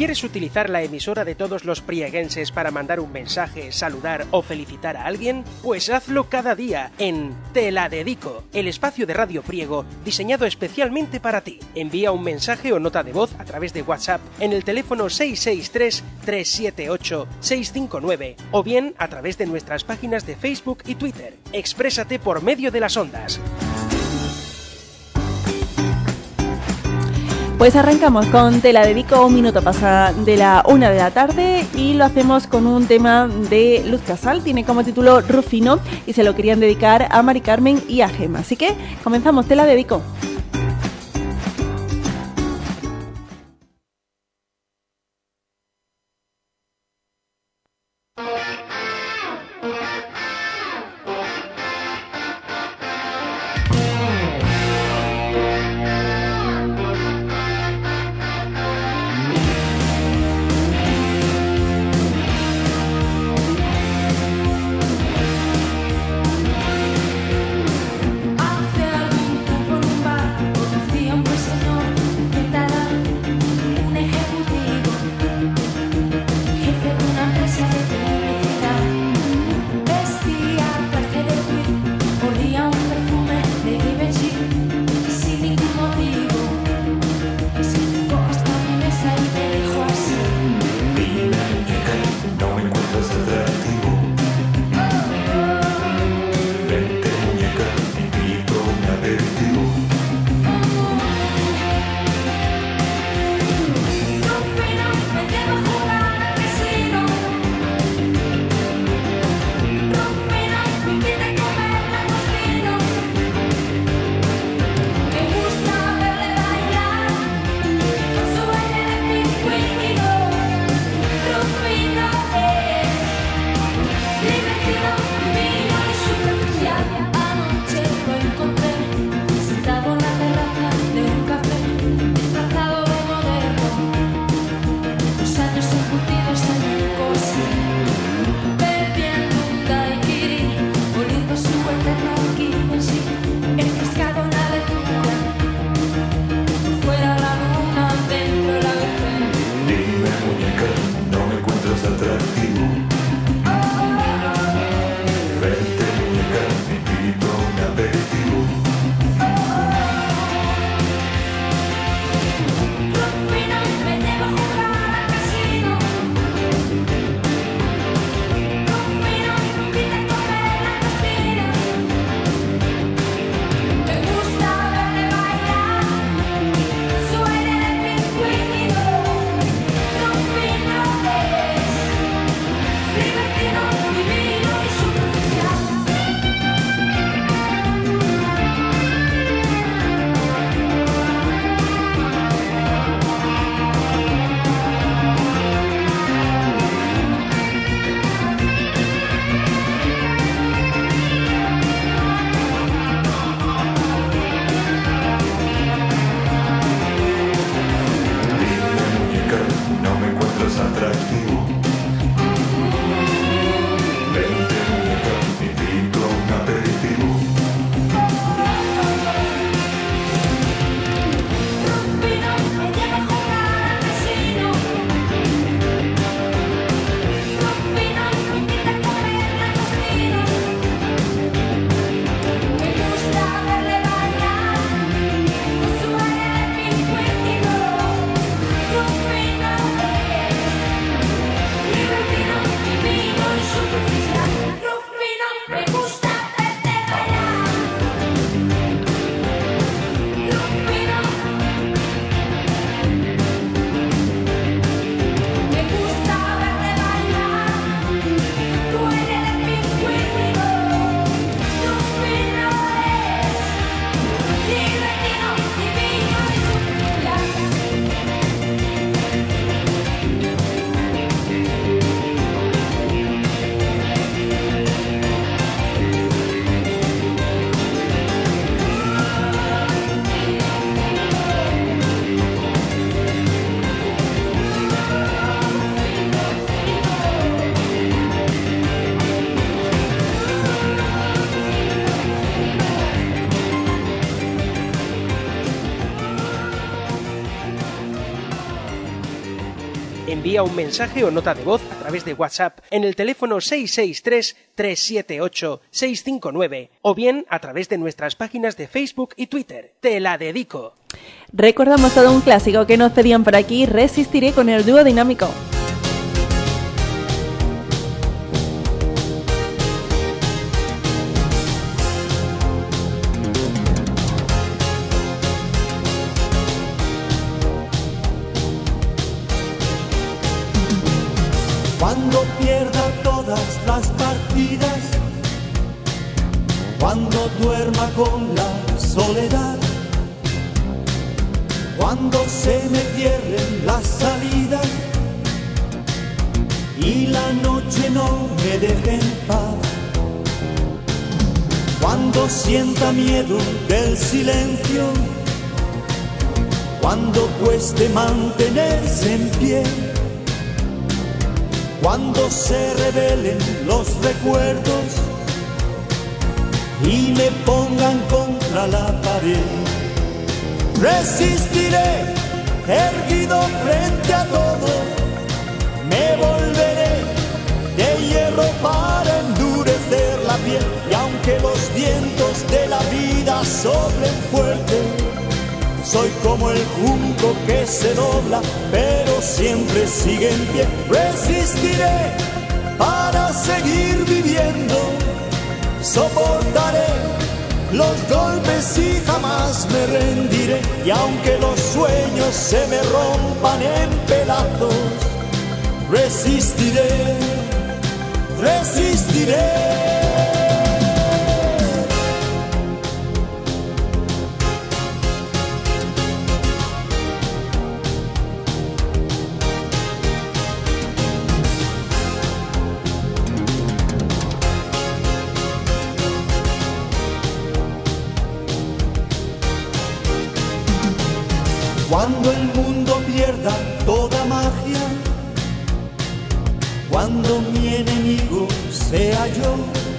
¿Quieres utilizar la emisora de todos los prieguenses para mandar un mensaje, saludar o felicitar a alguien? Pues hazlo cada día en Te la Dedico, el espacio de Radio Priego diseñado especialmente para ti. Envía un mensaje o nota de voz a través de WhatsApp en el teléfono 663-378-659 o bien a través de nuestras páginas de Facebook y Twitter. Exprésate por medio de las ondas. Pues arrancamos con Te la Dedico, 1 minuto pasa de la 1 de la tarde y lo hacemos con un tema de Luz Casal, tiene como título Rufino y se lo querían dedicar a Mari Carmen y a Gema. Así que comenzamos, Te la Dedico. Hace algún tiempo en un bar Envía un mensaje o nota de voz a través de WhatsApp en el teléfono 663-378-659 o bien a través de nuestras páginas de Facebook y Twitter. Te la dedico. Recordamos todo un clásico que nos pedían por aquí, Resistiré, con el dúo dinámico. Cuando pierda todas las partidas, cuando duerma con la soledad, cuando se me cierren las salidas y la noche no me deje en paz, cuando sienta miedo del silencio, cuando cueste mantenerse en pie, cuando se revelen los recuerdos y me pongan contra la pared, resistiré erguido frente a todo, me volveré de hierro para endurecer la piel, y aunque los vientos de la vida soplen fuerte, soy como el junco que se dobla, pero siempre sigue en pie. Resistiré para seguir viviendo, soportaré los golpes y jamás me rendiré. Y aunque los sueños se me rompan en pedazos, resistiré, resistiré. Cuando el mundo pierda toda magia, cuando mi enemigo sea yo,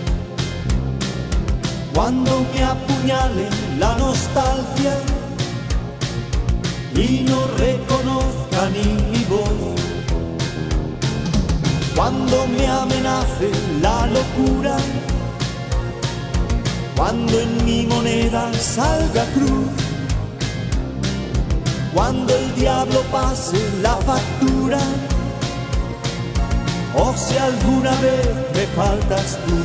cuando me apuñale la nostalgia y no reconozca ni mi voz, cuando me amenace la locura, cuando en mi moneda salga cruz, cuando el diablo pase la factura, o si alguna vez me faltas tú,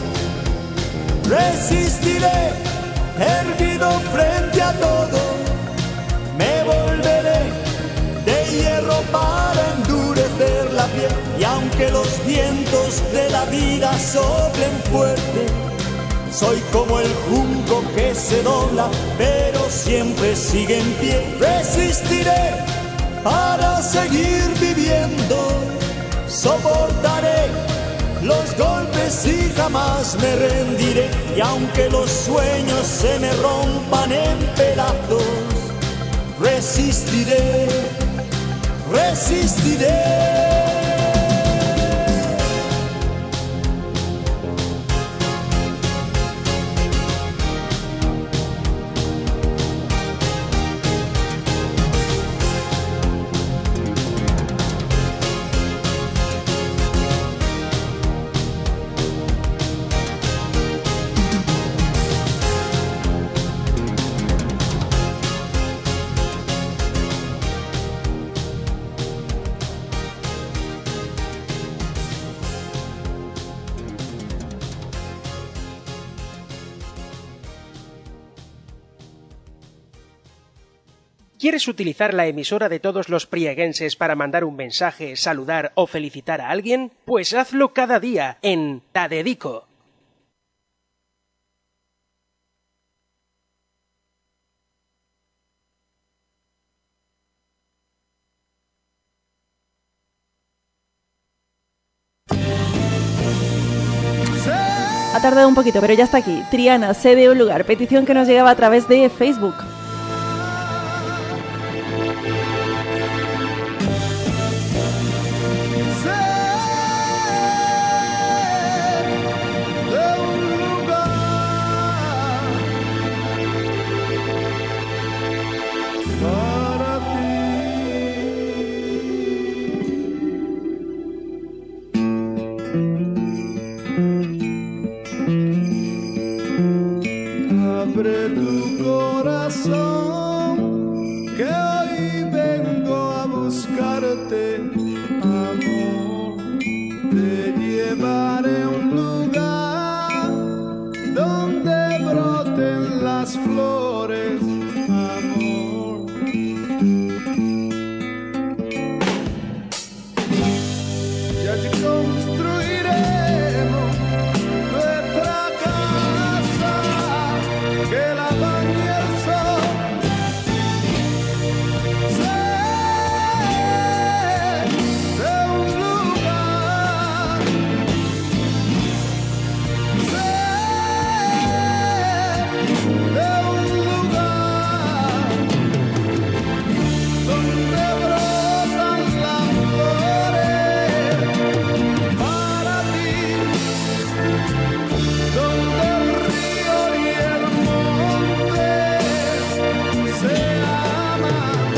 resistiré erguido frente a todo, me volveré de hierro para endurecer la piel, y aunque los vientos de la vida soplen fuerte, soy como el junco que se dobla, pero siempre sigue en pie. Resistiré para seguir viviendo, soportaré los golpes y jamás me rendiré. Y aunque los sueños se me rompan en pedazos, resistiré, resistiré. ¿Quieres utilizar la emisora de todos los prieguenses para mandar un mensaje, saludar o felicitar a alguien? Pues hazlo cada día en La Dedico. Ha tardado un poquito, pero ya está aquí. Triana, cede un lugar. Petición que nos llegaba a través de Facebook. de tu corazón, que hoy vengo a buscarte, amor. Te llevaré a un lugar donde broten las flores, amor. Y allí construiremos nuestra casa, que la bañe el sol. Sé un lugar, sé de un lugar donde brotan las flores para ti, donde el río y el monte se aman,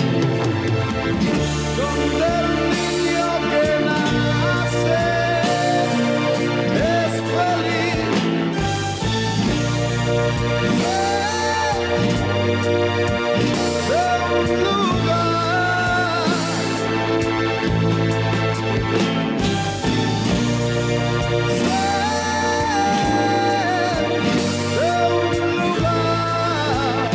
donde el niño que nace es feliz. De un lugar, de un lugar.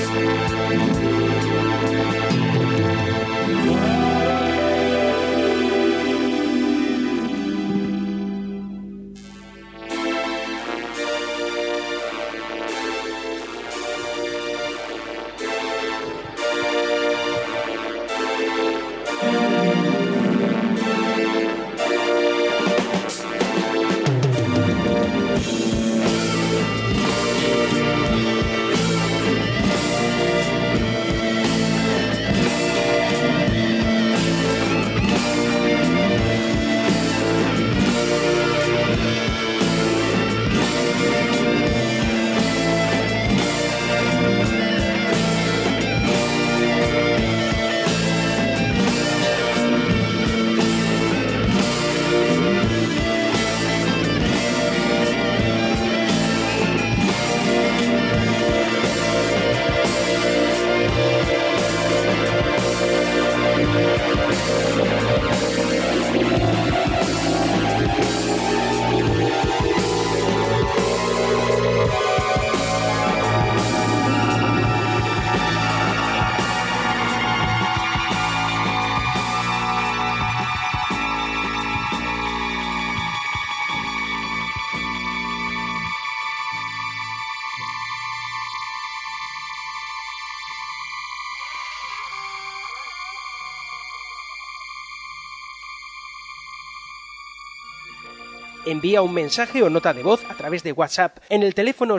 Envía un mensaje o nota de voz a través de WhatsApp en el teléfono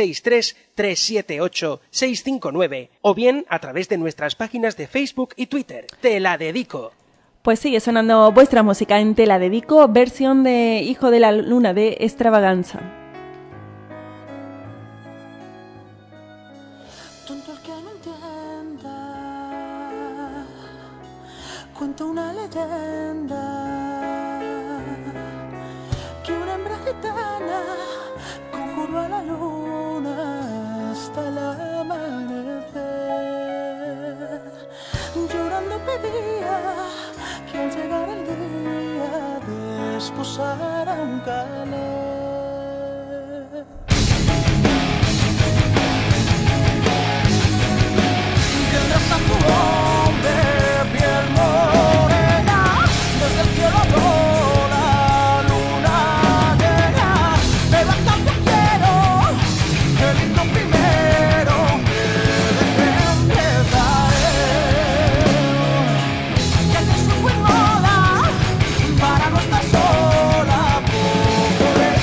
663-378-659 o bien a través de nuestras páginas de Facebook y Twitter. Te la dedico. Pues sigue sonando vuestra música en Te la dedico, versión de Hijo de la Luna de Extravaganza. Tonto el que no entienda, cuenta una leyenda que una hembra gitana conjuró a la luna hasta el amanecer. Llorando pedía que al llegar el día desposara un calé. Tendrás a tu hombre piel morena, desde el cielo toda la luna llena, pero a cambio quiero el himno primero que empezaré, ya que su fue moda para no estar sola, poco de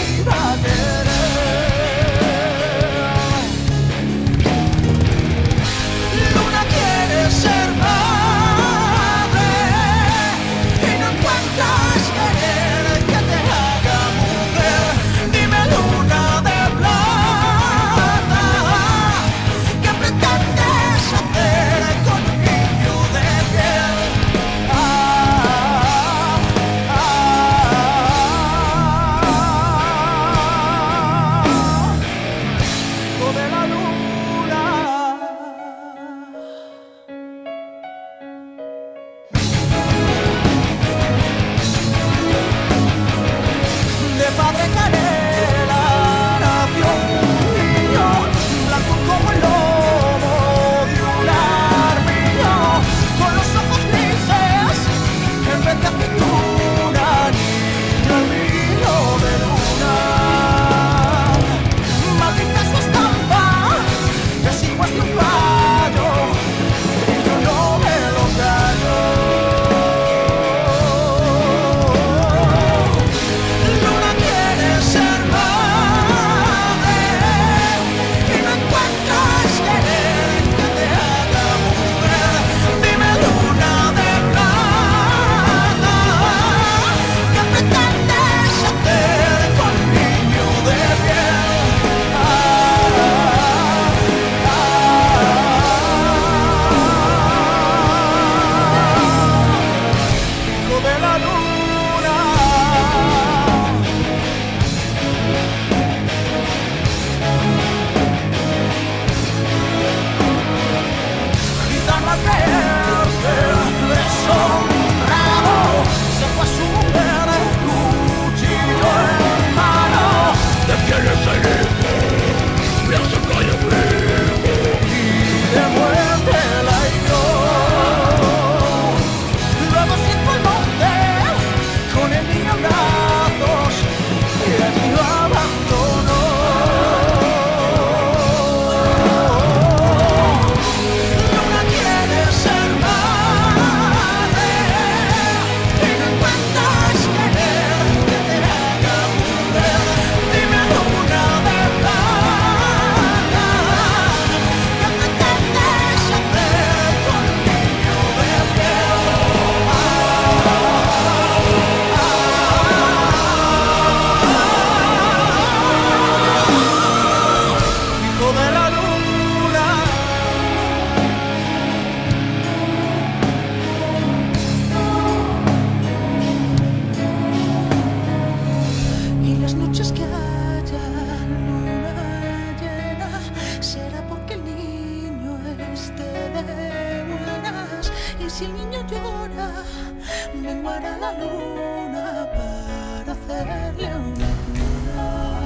si el niño llora, menguará la luna para hacerle una cuna.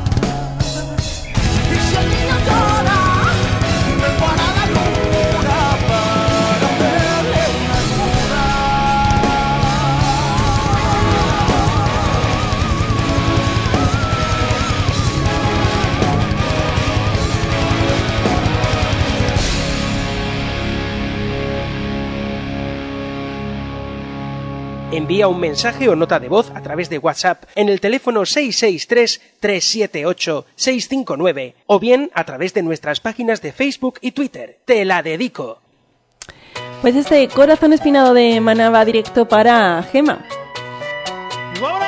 Y si el niño llora, menguará la luna para hacerle una cuna. Envía un mensaje o nota de voz a través de WhatsApp en el teléfono 663-378-659 o bien a través de nuestras páginas de Facebook y Twitter. Te la dedico. Pues este Corazón Espinado de Maná va directo para Gema. ¡Vámonos!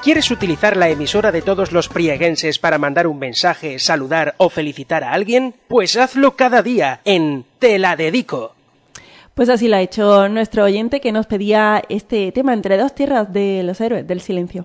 ¿Quieres utilizar la emisora de todos los prieguenses para mandar un mensaje, saludar o felicitar a alguien? Pues hazlo cada día en Te la dedico. Pues así lo ha hecho nuestro oyente que nos pedía este tema Entre dos tierras de los héroes del silencio.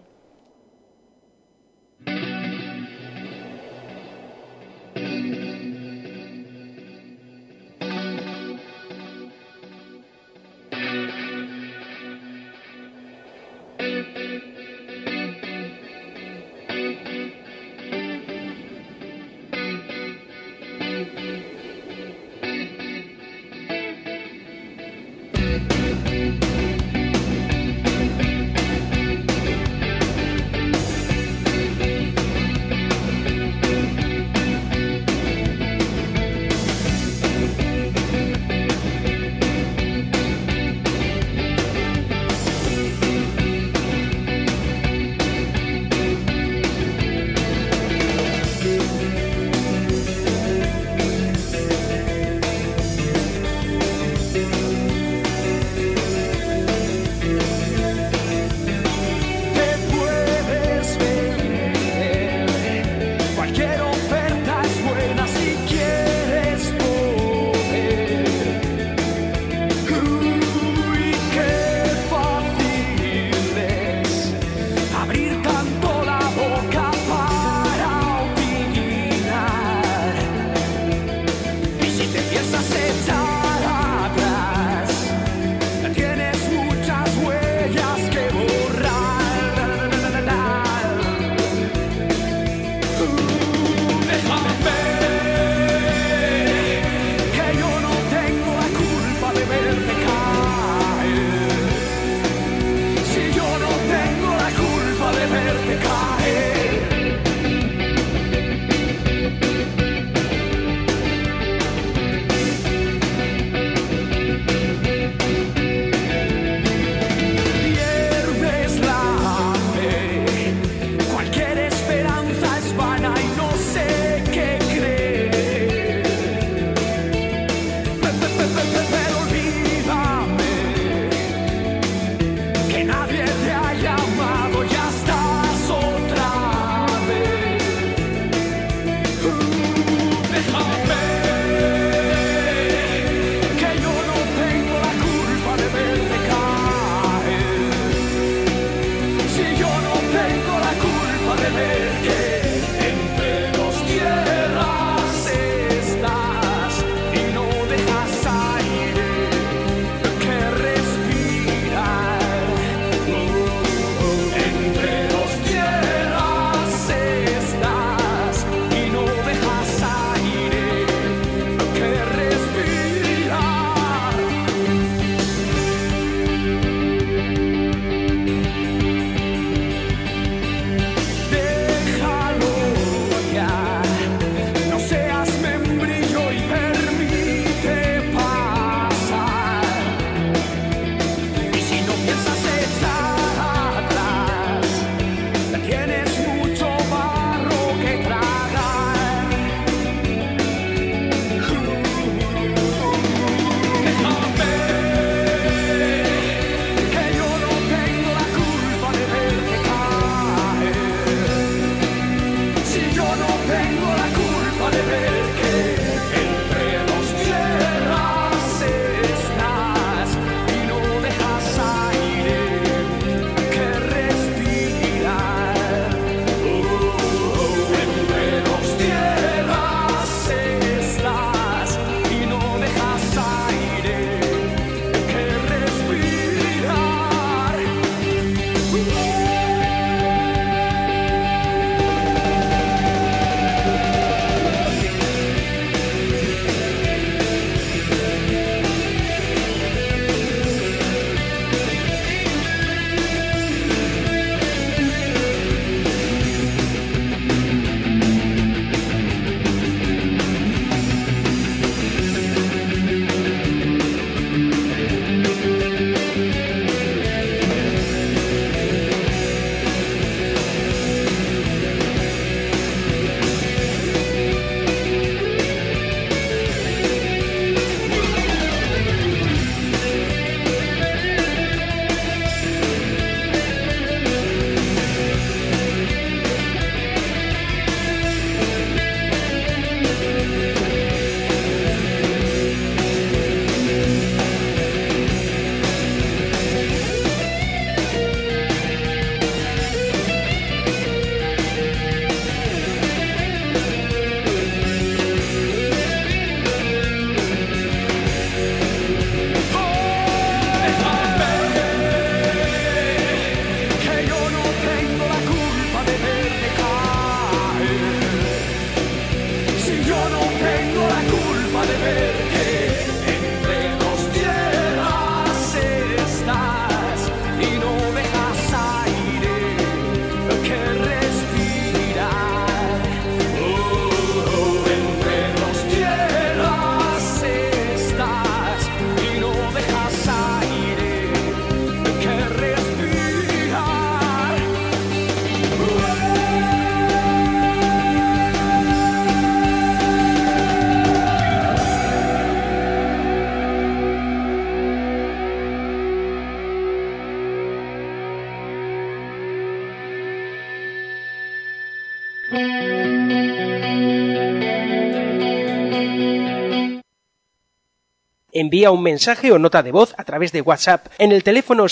Envía un mensaje o nota de voz a través de WhatsApp en el teléfono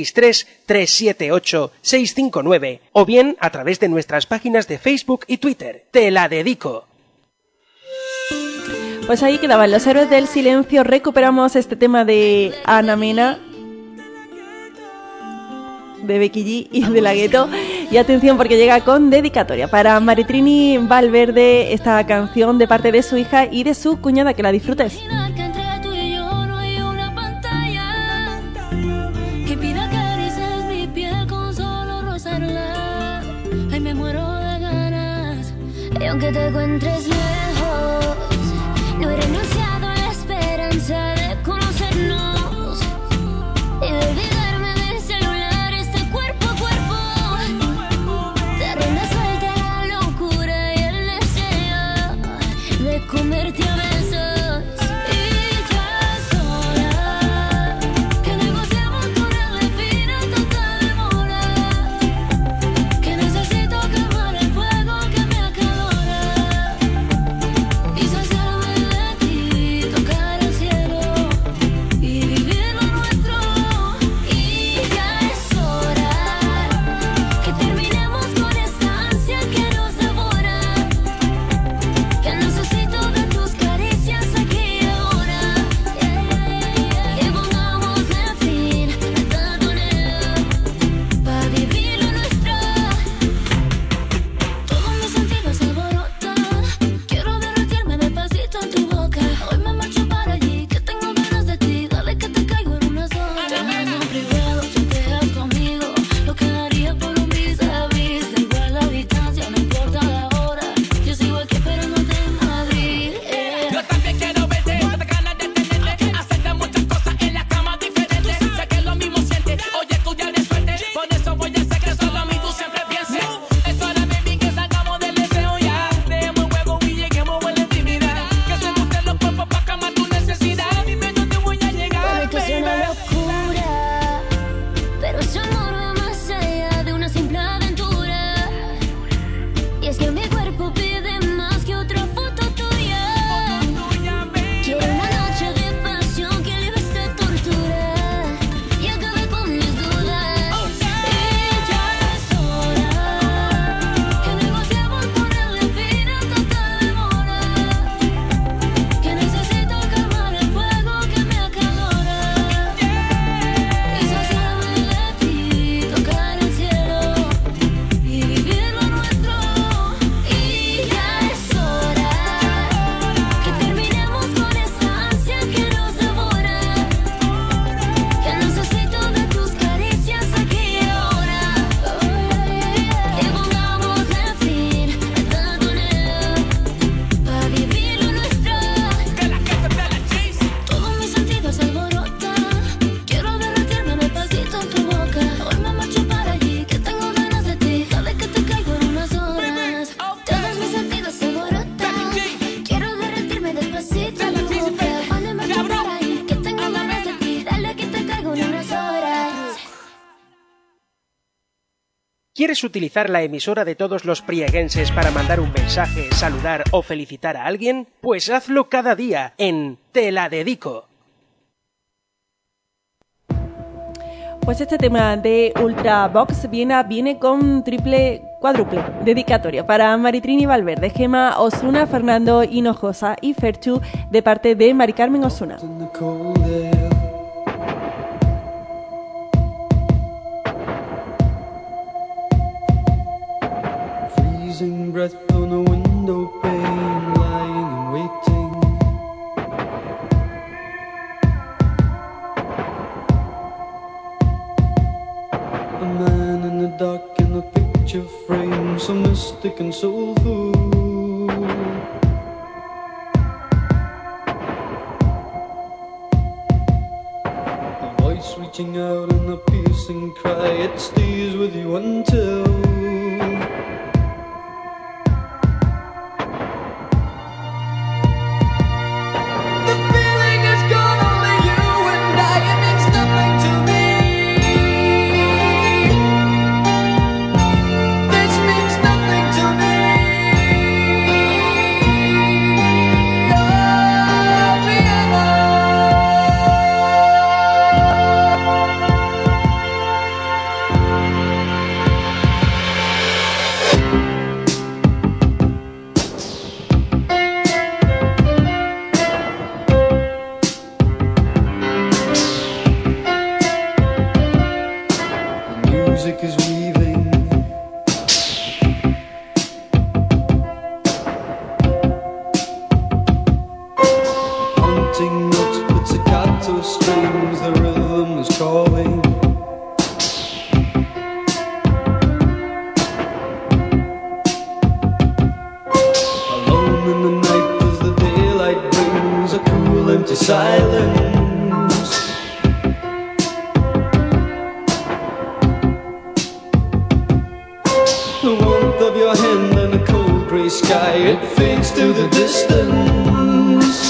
663-378-659 o bien a través de nuestras páginas de Facebook y Twitter. ¡Te la dedico! Pues ahí quedaban Los Héroes del Silencio. Recuperamos este tema de Ana Mena, de Becky G y de La Gueto. Y atención porque llega con dedicatoria para Maritrini Valverde, esta canción de parte de su hija y de su cuñada. Que la disfrutes. Aunque te encuentres lejos, no he renunciado a la esperanza de conocernos y de olvidarme del celular, este cuerpo a cuerpo. Te rienda suelta la locura y el deseo de comerte a besos. Y ya es hora que negociemos con el fin hasta esta demora, que necesito calmar el fuego que me acalora. Y saciarme de ti, tocar el cielo y vivir lo nuestro. Y ya es hora que terminemos con esta ansia que nos devora, que necesito de tus caricias aquí y ahora. Y pongámosle fin a esta tonelada para vivir lo nuestro. Todos mis sentidos se alborotan, quiero derretirme despacito en tu boca. Hoy me marcho para allí, que tengo ganas de ti. Dale que te caigo en unas horas. En privado tú te quedas conmigo, lo que daría por un vis-a-vis. Da igual la distancia, no importa la hora. Yo sigo aquí esperándote en Madrid. Yo también quiero verte, no te ganas de tenerte, hacerte muchas cosas en la cama diferentes. Sé que lo mismo sientes, oye tú ya eres suerte, por eso voy a hacer que solo a mí tú siempre pienses. Es hora, baby, que salgamos del deseo ya, dejemos el juego y lleguemos a la intimidad, que se busquen los cuerpos pa' calmar tu necesidad. Dime yo te voy a llegar, Puede que sea una baby. locura, pero su amor va más allá de una simple aventura. Y es que mi cuerpo pide más que otra foto tuya. Quiero una noche de pasión que libre esta tortura y acabe con mis dudas. Y ya es hora que negociemos por el fin hasta esta demora, que necesito calmar el fuego que me acalora y saciarme de ti, tocar el cielo y vivir lo nuestro. Y ya es hora que terminemos con esta ansia que nos devora, que necesito de tus caricias aquí y ahora. Y pongámosle fin a esta tonelada para vivir lo nuestro. Todos mis sentidos se alborotan, quiero derretirme despacito en tu boca. Hoy me marcho para allí, que tengo ganas de ti. Dale que te caigo en unas horas. Todos mis sentidos se alborotan, quiero derretirme despacito en tu boca. Hoy me marcho para allí, que tengo ganas de ti. Dale que te caigo en unas horas. ¿Quieres utilizar la emisora de todos los prieguenses para mandar un mensaje, saludar o felicitar a alguien? Pues hazlo cada día en Te la dedico. Pues este tema de Ultravox viene con cuádruple dedicatoria para Maritrini Valverde, Gema Osuna, Fernando Hinojosa y Ferchu, de parte de Mari Carmen Osuna. in the cold air. Freezing breath on a window pane, lying and waiting. A man in the dark in a picture frame, so mystic and soulful. A voice reaching out in a piercing cry, it stays with you until the feeling is gone, only you and I, it means nothing to me. This means nothing to me. in the night as the daylight brings a cool empty silence. The warmth of your hand and the cold grey sky, it fades to the distance.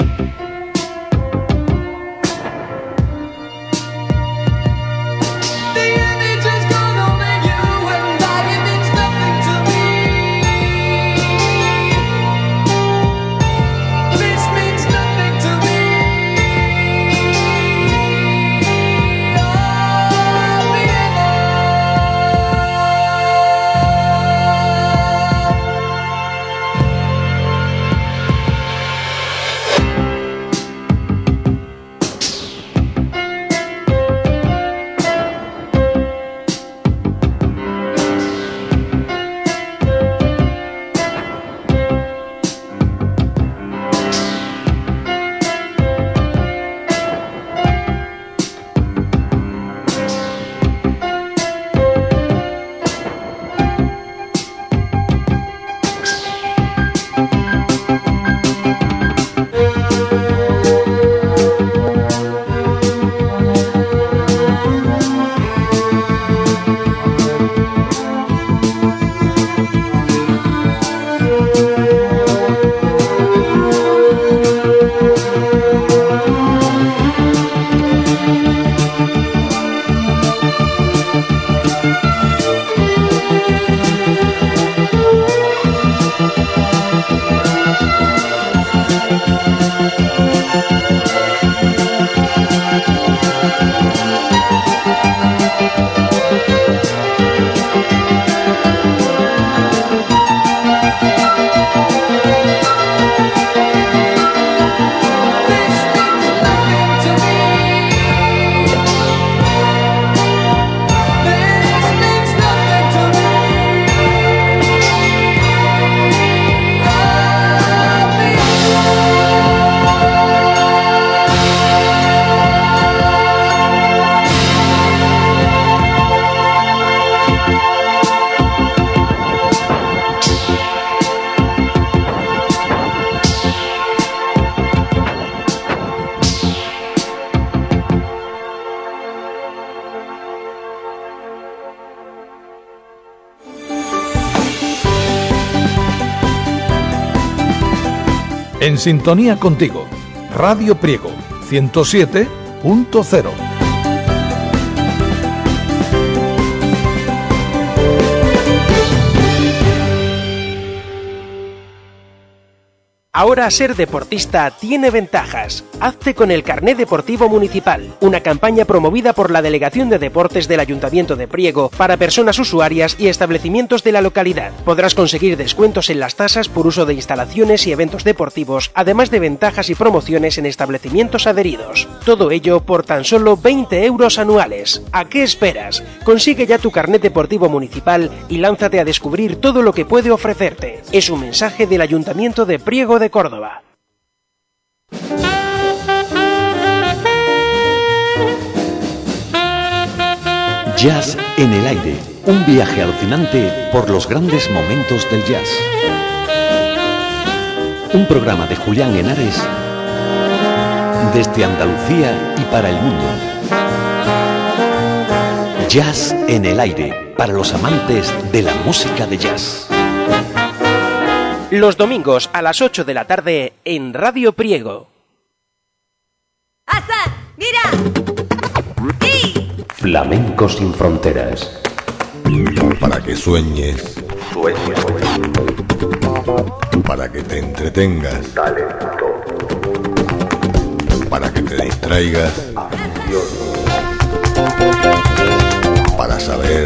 En sintonía contigo, Radio Priego 107.0. Ahora ser deportista tiene ventajas. Hazte con el Carné Deportivo Municipal, una campaña promovida por la Delegación de Deportes del Ayuntamiento de Priego para personas usuarias y establecimientos de la localidad. Podrás conseguir descuentos en las tasas por uso de instalaciones y eventos deportivos, además de ventajas y promociones en establecimientos adheridos. Todo ello por tan solo 20 euros anuales. ¿A qué esperas? Consigue ya tu Carnet Deportivo Municipal y lánzate a descubrir todo lo que puede ofrecerte. Es un mensaje del Ayuntamiento de Priego de Córdoba. Jazz en el aire, un viaje alucinante por los grandes momentos del jazz. Un programa de Julián Henares desde Andalucía y para el mundo. Jazz en el aire, para los amantes de la música de jazz. Los domingos a las 8 de la tarde en Radio Priego. ¡Asa! ¡Mira! ¡Sí! Flamenco sin fronteras. Para que sueñes. Para que te entretengas. Para que te distraigas. Para saber.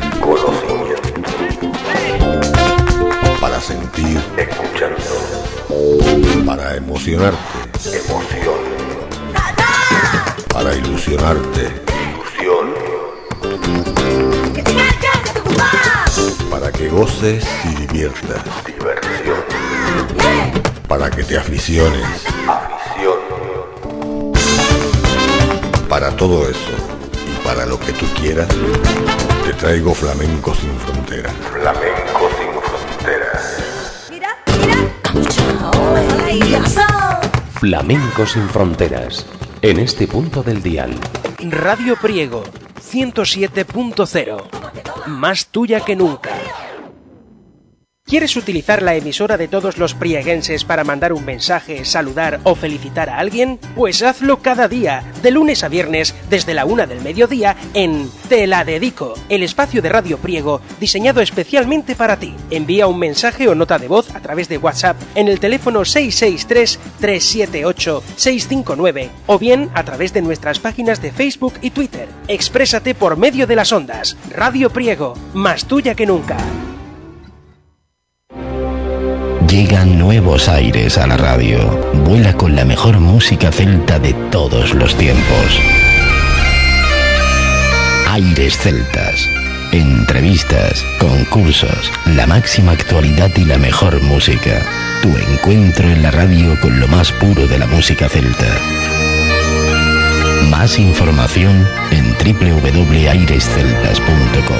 Para sentir. Para emocionarte. Para ilusionarte. Para que goces y diviertas. Para que te aficiones. Para todo eso y para lo que tú quieras, te traigo Flamenco sin fronteras. Mira, mira. Flamenco sin fronteras. En este punto del dial. Radio Priego 107.0. Más tuya que nunca. ¿Quieres utilizar la emisora de todos los prieguenses para mandar un mensaje, saludar o felicitar a alguien? Pues hazlo cada día, de lunes a viernes, desde la 1 del mediodía, en Te la Dedico, el espacio de Radio Priego diseñado especialmente para ti. Envía un mensaje o nota de voz a través de WhatsApp en el teléfono 663-378-659 o bien a través de nuestras páginas de Facebook y Twitter. Exprésate por medio de las ondas. Radio Priego, más tuya que nunca. Llegan nuevos aires a la radio. Vuela con la mejor música celta de todos los tiempos. Aires celtas. Entrevistas, concursos, la máxima actualidad y la mejor música. Tu encuentro en la radio con lo más puro de la música celta. Más información en www.airesceltas.com.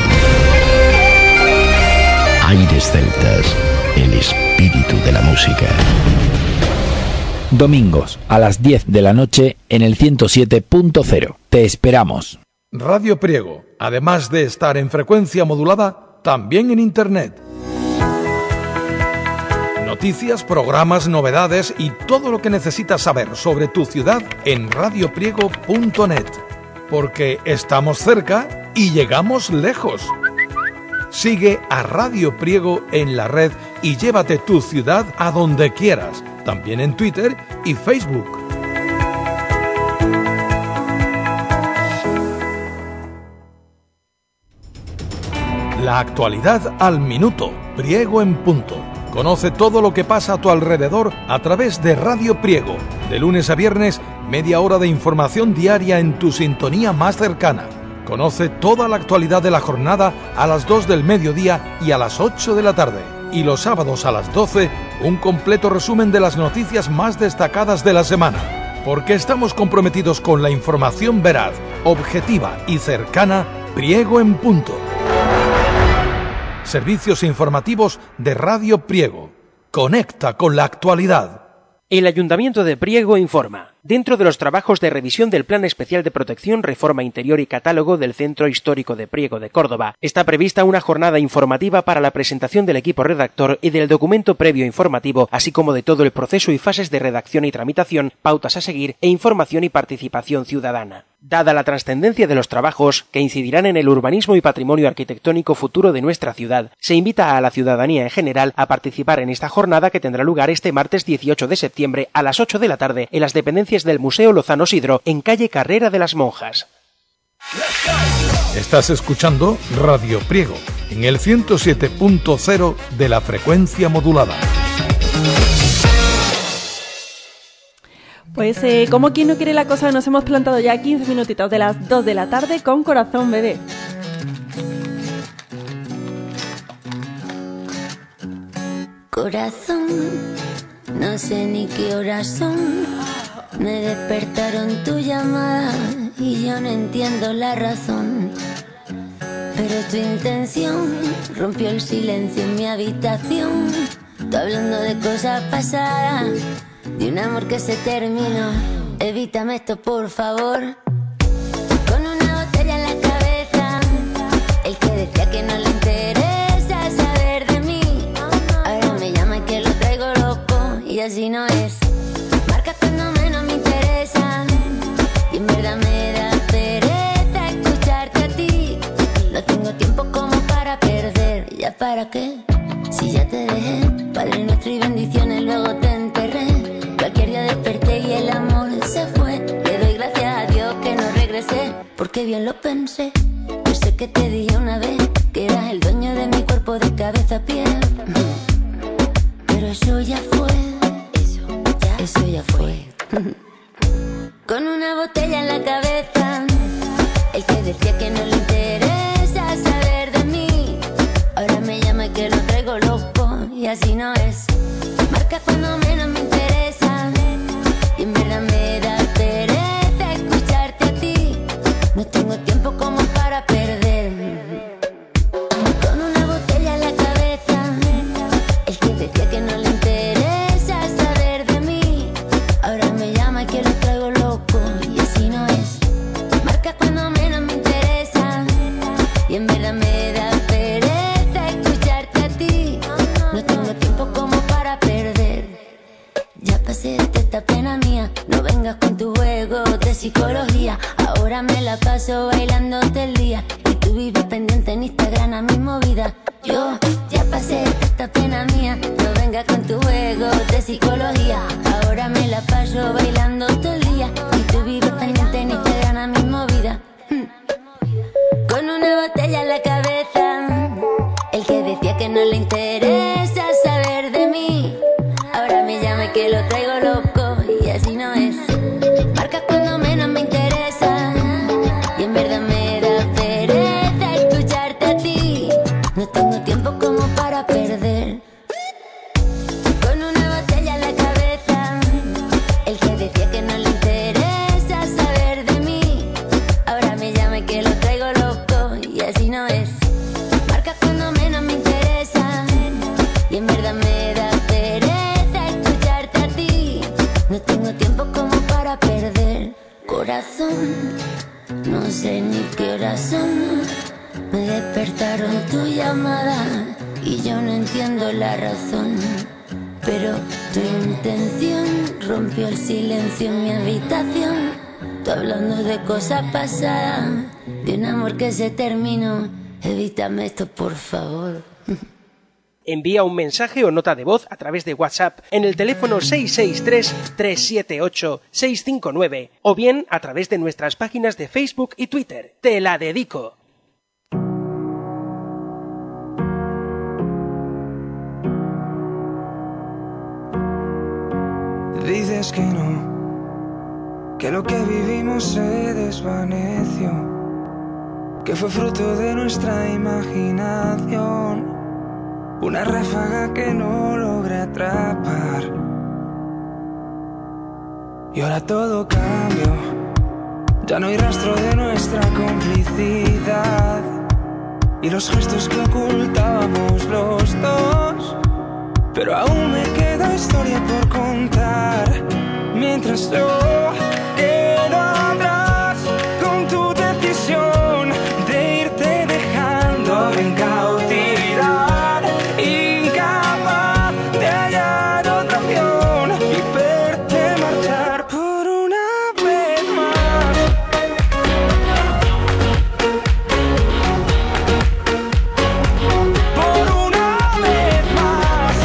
Aires Celtas, el espíritu de la música. Domingos a las 10 de la noche en el 107.0. Te esperamos. Radio Priego, además de estar en frecuencia modulada, también en Internet. Noticias, programas, novedades y todo lo que necesitas saber sobre tu ciudad en radiopriego.net. Porque estamos cerca y llegamos lejos. Sigue a Radio Priego en la red y llévate tu ciudad a donde quieras, también en Twitter y Facebook. La actualidad al minuto, Priego en punto. Conoce todo lo que pasa a tu alrededor a través de Radio Priego. De lunes a viernes, media hora de información diaria en tu sintonía más cercana. Conoce toda la actualidad de la jornada a las 2 del mediodía y a las 8 de la tarde. Y los sábados a las 12, un completo resumen de las noticias más destacadas de la semana. Porque estamos comprometidos con la información veraz, objetiva y cercana, Priego en punto. Servicios informativos de Radio Priego. Conecta con la actualidad. El Ayuntamiento de Priego informa. Dentro de los trabajos de revisión del Plan Especial de Protección, Reforma Interior y Catálogo del Centro Histórico de Priego de Córdoba, está prevista una jornada informativa para la presentación del equipo redactor y del documento previo informativo, así como de todo el proceso y fases de redacción y tramitación, pautas a seguir e información y participación ciudadana. Dada la trascendencia de los trabajos, que incidirán en el urbanismo y patrimonio arquitectónico futuro de nuestra ciudad, se invita a la ciudadanía en general a participar en esta jornada que tendrá lugar este martes 18 de septiembre a las 8 de la tarde en las dependencias del Museo Lozano Sidro, en calle Carrera de las Monjas. Estás escuchando Radio Priego, en el 107.0 de la frecuencia modulada. Pues como quien no quiere la cosa, nos hemos plantado ya 15 minutitos de las 2 de la tarde con Corazón Bebé. Corazón, no sé ni qué horas son. Me despertaron tu llamada y yo no entiendo la razón. Pero tu intención rompió el silencio en mi habitación. Tú hablando de cosas pasadas, de un amor que se terminó. Evítame esto, por favor. Con una botella en la cabeza, el que decía que no le interesa saber de mí, ahora me llama y que lo traigo loco. Y así no es. Marca cuando menos me interesa, y en verdad me da pereza escucharte a ti. No tengo tiempo como para perder. ¿Ya para qué? Si ya te dejé, Padre nuestro y bendiciones, luego te enterré. Cualquier día desperté y el amor se fue. Le doy gracias a Dios que no regresé, porque bien lo pensé. Yo sé que te dije una vez que eras el dueño de mi cuerpo de cabeza a pie, pero eso ya fue. Eso ya fue. Con una botella en la cabeza, el que decía que no le interesa saber de mí, ahora me llama y que lo traigo loco. Y así no es. Marca cuando menos me interesa, y en verdad me da pereza escucharte a ti. No tengo tiempo como para perder. Con una botella en la cabeza, el que decía que no le interesa saber de mí, ahora me pases de esta pena mía. No vengas con tu juego de psicología. Ahora me la paso bailando todo el día. Y tú vives pendiente en Instagram a mi movida. Yo ya pasé de esta pena mía. No vengas con tu juego de psicología. Ahora me la paso bailando todo el día. Y tú vives pendiente en Instagram a mi movida. Con una botella en la cabeza. El que decía que no le interesa saber de mí, ahora me llama que lo traigo loco. Y así no es. Marcas cuando menos me interesa. Y en verdad me da pereza escucharte a ti. No tengo tiempo como para perder. Con una botella en la cabeza. El que decía que no le interesa saber de mí, ahora me llama que lo traigo loco. Y así no es. Marcas cuando menos me interesa. Y en verdad me da pereza escucharte a ti. No tengo tiempo como para perder. Corazón, no sé ni qué horas son. Me despertaron tu llamada y yo no entiendo la razón. Pero tu intención rompió el silencio en mi habitación. Tú hablando de cosas pasadas, de un amor que se terminó. Evítame esto, por favor. Envía un mensaje o nota de voz a través de WhatsApp en el teléfono 663-378-659 o bien a través de nuestras páginas de Facebook y Twitter. Te la dedico. Dices que no, que lo que vivimos se desvaneció, que fue fruto de nuestra imaginación, una ráfaga que no logré atrapar. Y ahora todo cambió, ya no hay rastro de nuestra complicidad y los gestos que ocultábamos los dos. Pero aún me queda historia por contar, mientras yo quedo atrás con tu decisión de irte dejando en cautividad, incapaz de hallar otra opción y verte marchar por una vez más. Por una vez más.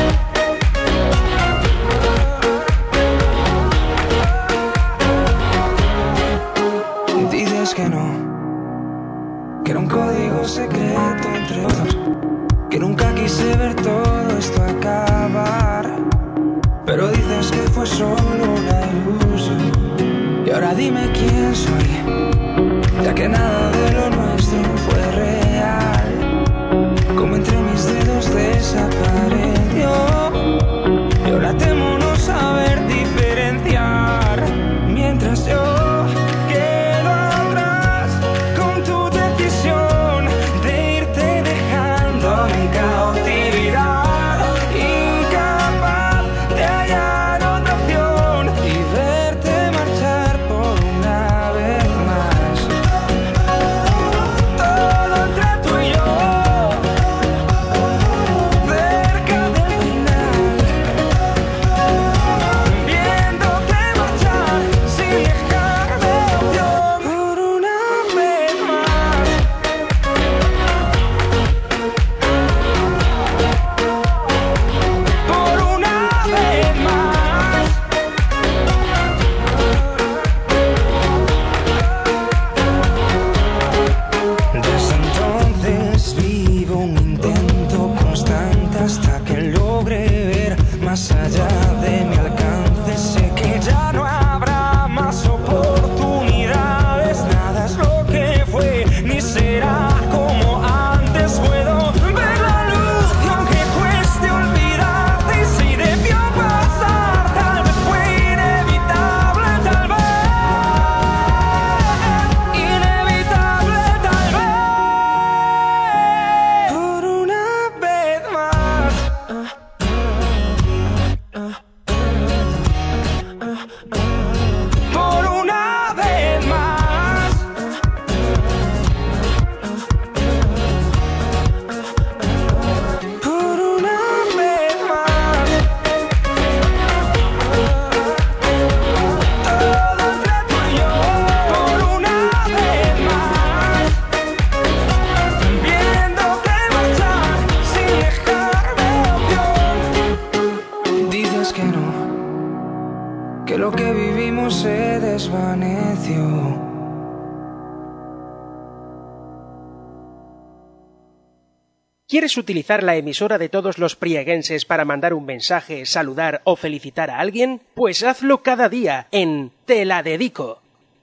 Dices que no, que era un código secreto entre dos, que nunca quise ver todo esto acabar. Pero dices que fue solo una ilusión. Y ahora dime quién soy, ya que nada de lo nuestro fue real. Como entre mis dedos desapareció. Y ahora temo no saber diferenciar, mientras yo quedo atrás con tu decisión de irte dejando en cautividad, incapaz de hallar otra opción y verte marchar por una vez más. Todo entre tú y yo, cerca del final, viéndote marchar sin dejarme opción por una vez más. Por una vez más. Desde entonces vivo un intento constante hasta que logre ver más allá de mi alcance. Sé que ya no habrá más oportunidades, nada es lo que fue ni será como antes. Puedo ver la luz y aunque cueste olvidarte, y si debió pasar, tal vez fue inevitable, tal vez inevitable, tal vez por una vez más. que lo que vivimos se desvaneció. ¿Quieres utilizar la emisora de todos los prieguenses para mandar un mensaje, saludar o felicitar a alguien? Pues hazlo cada día en Te la Dedico.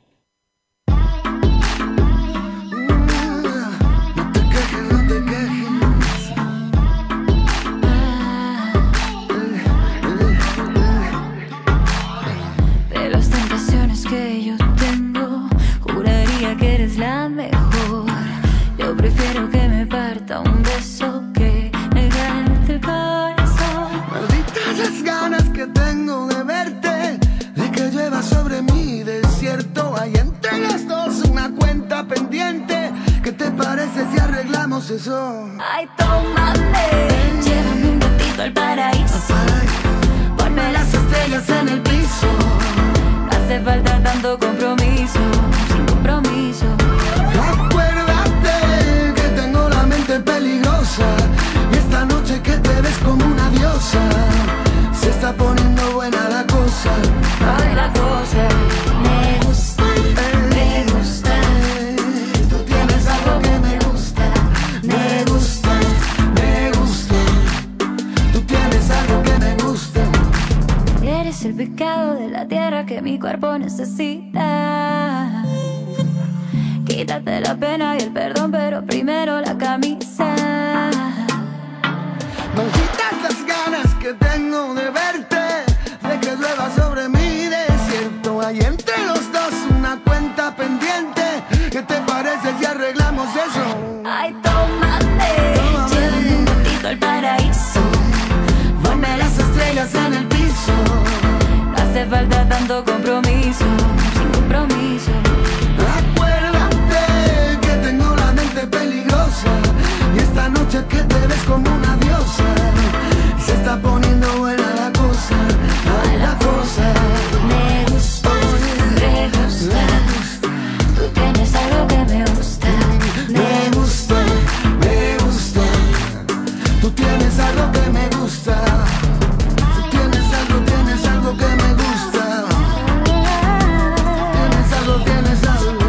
De las tentaciones que yo tengo, juraría que eres la mejor. Yo prefiero que me parta un beso que negarte el corazón. Malditas las ganas que tengo de verte, de que llueva sobre mi desierto. Hay entre las dos una cuenta pendiente. ¿Qué te parece si arreglamos eso? Ay, tómame, llévame un ratito al paraíso. Ponme las estrellas en el piso. No hace falta tanto compromiso, sin compromiso. Acuérdate que tengo la mente peligrosa, y esta noche que te ves como una diosa, se está poniendo buena la cosa. Ay, la cosa me gusta, me gusta. Tú tienes algo que me gusta, me gusta, me gusta. Tú tienes algo que me gusta. Eres el pecado de la tierra que mi cuerpo necesita. Quítate la pena y el perdón, pero primero la camisa. Malditas las ganas que tengo de verte, de que llueva sobre mi desierto. Hay entre los dos una cuenta pendiente. ¿Qué te parece si arreglamos eso? Ay, tómame, llévame un ratito al paraíso. Ponme las estrellas en el piso. No hace falta tanto compromiso, sin compromiso. Acuérdate que tengo la mente peligrosa, y esta noche que te ves como una diosa, se está poniendo buena la cosa. Ay, la cosa me gusta, me gusta. Tú tienes algo que me gusta, me gusta, me gusta. Tú tienes algo que me gusta. Tú tienes algo que me gusta. Tienes algo, tienes algo.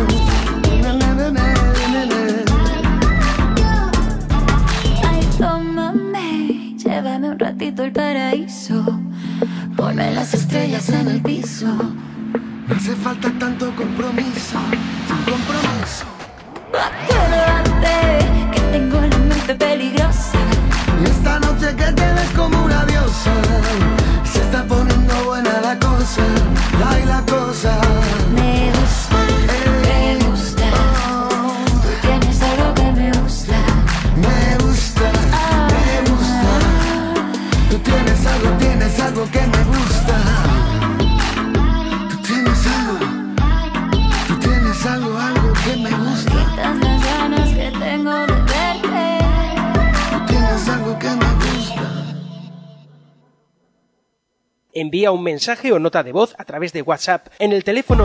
Ay, tómame, llévame un ratito al paraíso. Ponme las estrellas en el piso. No hace falta tanto compromiso, sin compromiso. Acuérdate que tengo la mente peligrosa, y esta noche que te ves como una diosa, se está poniendo buena la cosa. Ay, la cosa me gusta, me gusta. Tú tienes algo que me gusta, me gusta, me gusta. Tú tienes algo que me gusta. Tú tienes algo que me gusta. Quitas las ganas que tengo de verte. Tú tienes algo que me gusta. Envía un mensaje o nota de voz a través de WhatsApp en el teléfono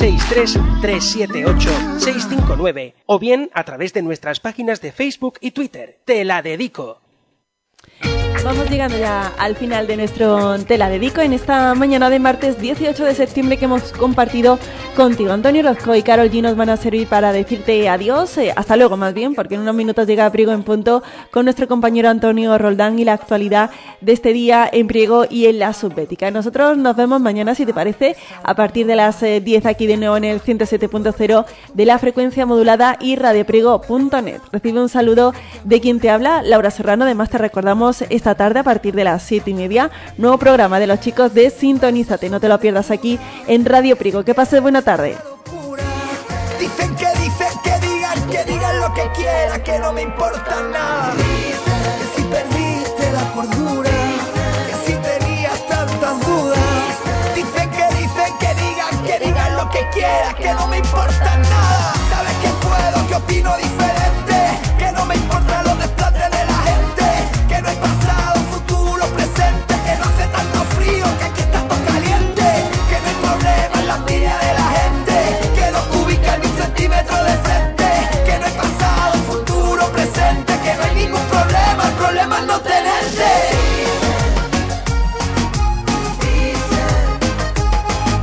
663-378-659 o bien a través de nuestras páginas de Facebook y Twitter. Te la dedico. Vamos llegando ya al final de nuestro Te la Dedico en esta mañana de martes 18 de septiembre que hemos compartido contigo. Antonio Orozco y Karol G nos van a servir para decirte adiós, hasta luego más bien, porque en unos minutos llega Priego en Punto con nuestro compañero Antonio Roldán y la actualidad de este día en Priego y en la Subbética. Nosotros nos vemos mañana, si te parece, a partir de las 10 aquí de nuevo en el 107.0 de la frecuencia modulada y radiopriego.net. Recibe un saludo de quien te habla, Laura Serrano. Además te recordamos esta tarde a partir de las 7:30, nuevo programa de los chicos de Sintonízate. No te lo pierdas aquí en Radio Priego. Que pases buena tarde. Dicen que digan lo que quieran, que no me importa nada. Que si perdiste la cordura, que si tenías tantas dudas. Dicen que digan lo que quieran, que no me importa nada. Sabes que puedo, que opino diferente, que no me importa los desplantes de la gente, que no hay pasado, futuro, presente, que no hace tanto frío, que aquí está todo caliente, que no hay problema en la envidia de la gente, que no ubica ni un centímetro decente, que no hay pasado, futuro, presente, que no hay ningún problema, el problema es no tenerte.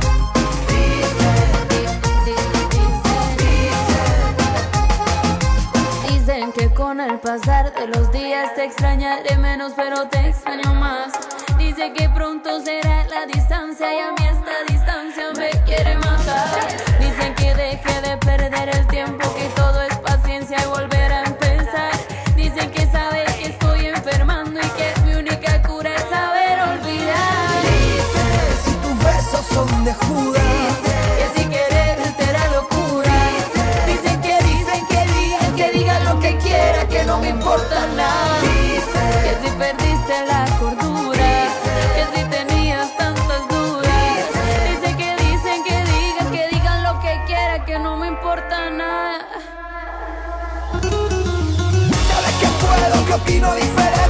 vez te extrañaré menos, pero te extraño más. Dice que pronto será la distancia y a mí esta distancia me quiere matar. Dicen que deje de perder el tiempo, que todo es paciencia y volver a empezar. Dicen que sabe que estoy enfermando y que mi única cura es saber olvidar. Dice si tus besos son de Judas, que si quererte era locura. Dicen que digan lo que quiera, que no me importa nada. Que si perdiste la cordura, que si tenías tantas dudas. Dicen que digan lo que quiera, que no me importa nada. sabes que puedo, que opino diferente.